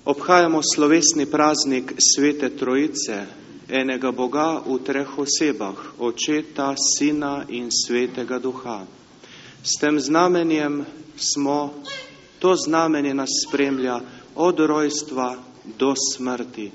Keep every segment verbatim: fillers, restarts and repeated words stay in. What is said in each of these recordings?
Obhajamo slovesni praznik Svete Trojice, enega Boga v treh osebah, Očeta, Sina in Svetega Duha. S tem znamenjem smo, to znamenje nas spremlja od rojstva do smrti.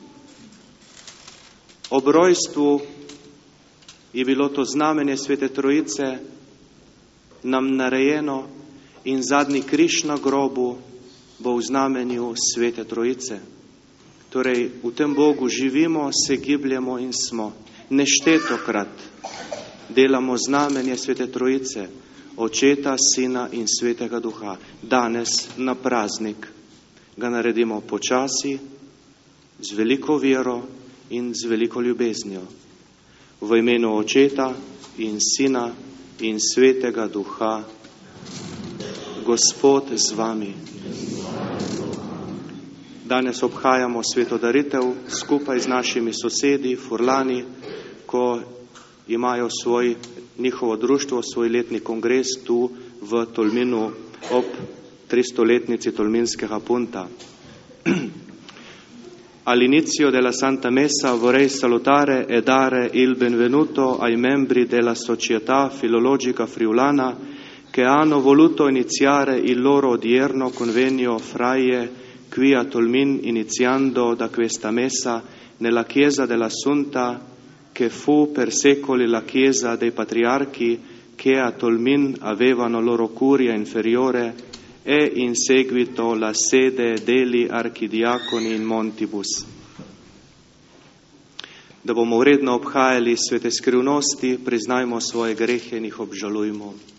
Ob rojstvu je bilo to znamenje Svete Trojice nam narejeno in zadnji križ na grobu bo v znamenju Svete Trojice. Torej, v tem Bogu živimo, se gibljemo in smo. Neštetokrat delamo znamenje Svete Trojice, Očeta, Sina in Svetega Duha. Danes na praznik ga naredimo počasi, z veliko vero in z veliko ljubeznijo. V imenu Očeta in Sina in Svetega Duha, Gospod z vami. Danes obhajamo svetodaritev skupaj z našimi sosedi, Furlani, ko imajo svoj, njihovo društvo, svoj letni kongres tu v Tolminu ob tristoletnici Tolminskega punta. All'inizio della Santa Messa vorrei salutare e dare il benvenuto ai membri della Società Filologica Friulana che hanno voluto iniziare il loro odierno convegno Fraie qui a Tolmin, iniziando da questa messa nella chiesa dell'Assunta, che fu per secoli la chiesa dei patriarchi che a Tolmin avevano loro curia inferiore e in seguito la sede degli archidiaconi in Montibus. Da bomo vredno obhajali svete skrivnosti, priznajmo svoje grehe in jih obžalujmo.